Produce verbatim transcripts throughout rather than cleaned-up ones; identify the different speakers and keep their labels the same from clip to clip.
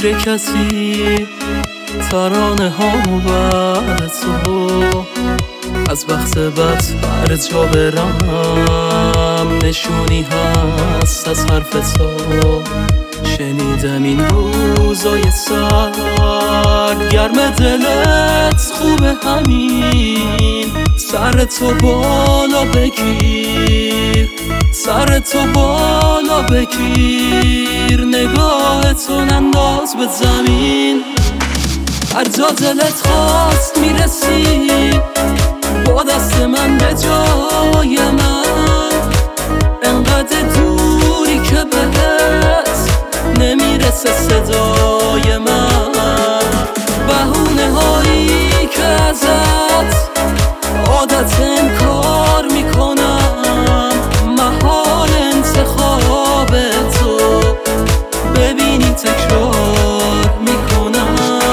Speaker 1: غیر کسی ترانه ها بر تو، از وقت بد هر جا برم نشونی هست از حرف تو. شنیدم این روزای سرد گرم دلت خوبه همین، سر تو بالا بگیر، سر تو بالا بگیر، نگاه تو ننداز به زمین. هر جا دلت خواست میرسی با دست من به جای من، انقدر دوری که بهت نمیرسه صدای من. بهونه هایی که ازت عادت انکار میکنم، محال انتخاب تو ببینی تکرار میکنم.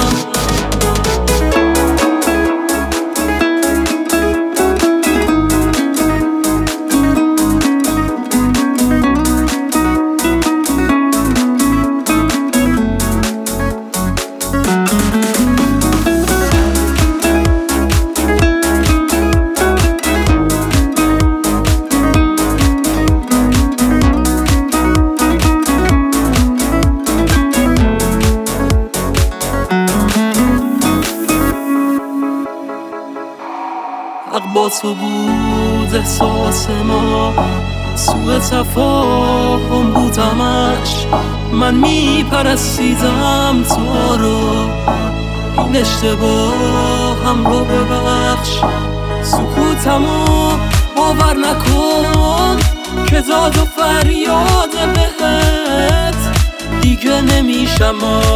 Speaker 1: حق با تو بود احساس ما، سوء تفاهم بود همش. من میپرستیدم تو رو، این اشتباهم رو ببخش. سکوتمو باور نکن که داد و فریاد بهت دیگه نمیشم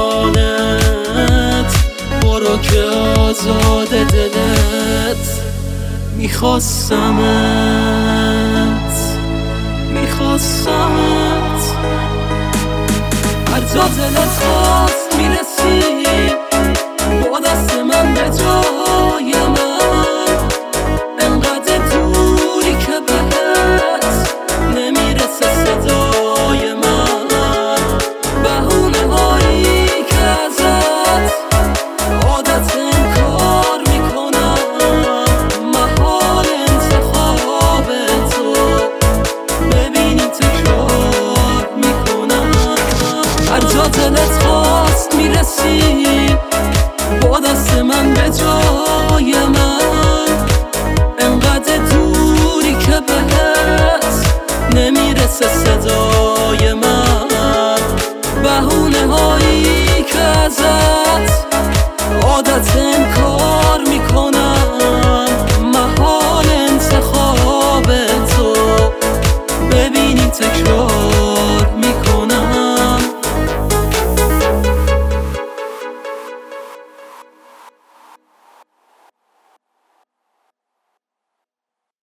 Speaker 1: مانت. برو که آزاد دلت، میخواستمت میخواستمت. هر جا دلت خواست میرسی